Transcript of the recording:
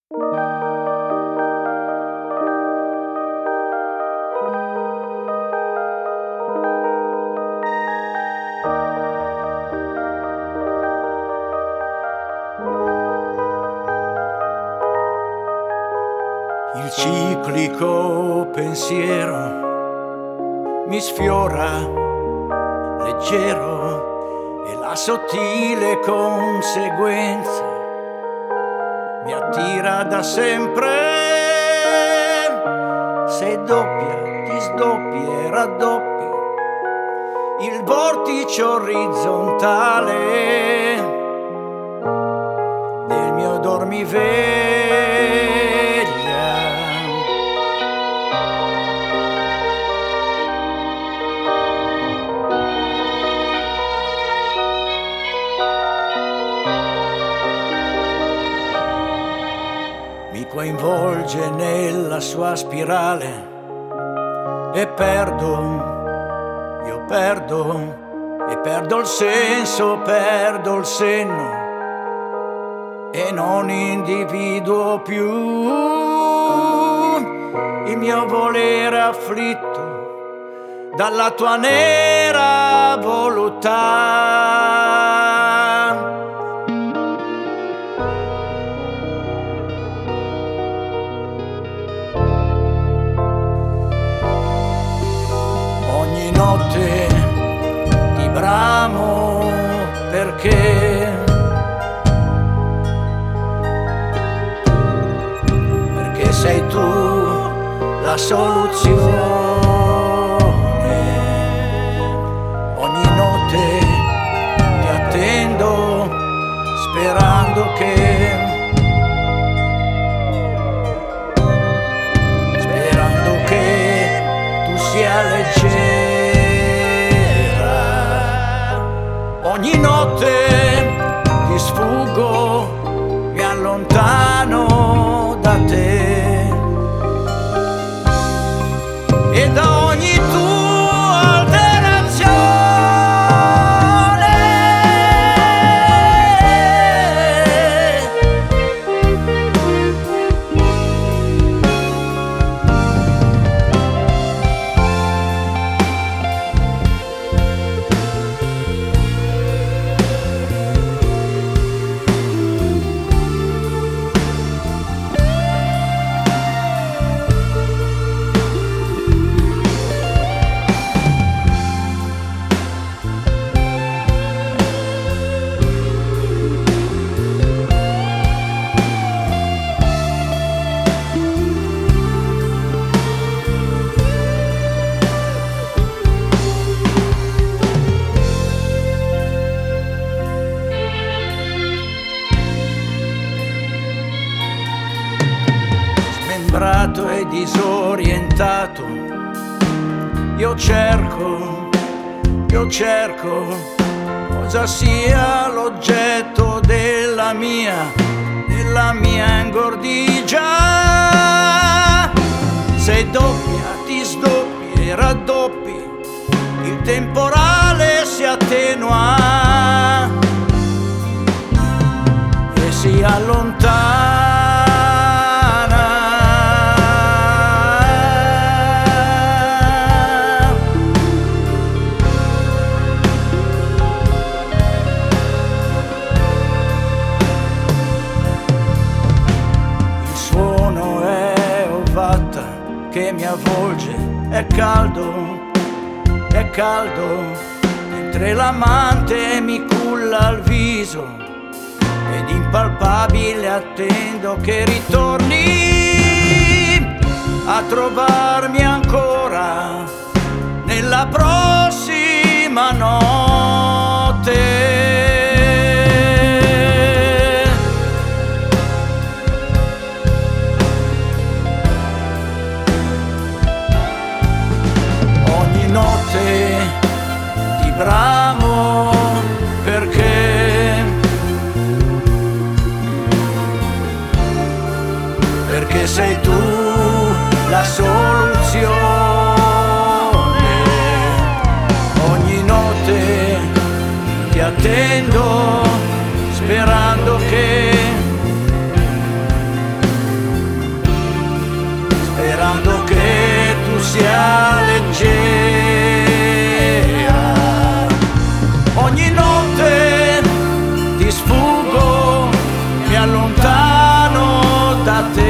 Il ciclico pensiero mi sfiora leggero e la sottile conseguenza mi attira da sempre. Se doppia, ti sdoppi e raddoppi il vortice orizzontale del mio dormiveglia. Mi coinvolge nella sua spirale e perdo, io perdo, e perdo il senso, perdo il senno e non individuo più il mio volere afflitto dalla tua nera voluttà. Ogni notte ti bramo perché sei tu la soluzione. Ogni notte ti attendo sperando che tu sia leggera. Ogni notte ti sfuggo, mi allontano da te. E da ogni tua alterazione e disorientato, io cerco cosa sia l'oggetto della mia ingordigia. Se doppia, ti sdoppi e raddoppi, il temporale si attenua e si allontana. Che mi avvolge, è caldo, mentre l'amante mi culla il viso ed impalpabile attendo che ritorni a trovarmi ancora nella prossima notte. Ti bramo perché sei tu la soluzione. Ogni notte ti attendo sperando che da te.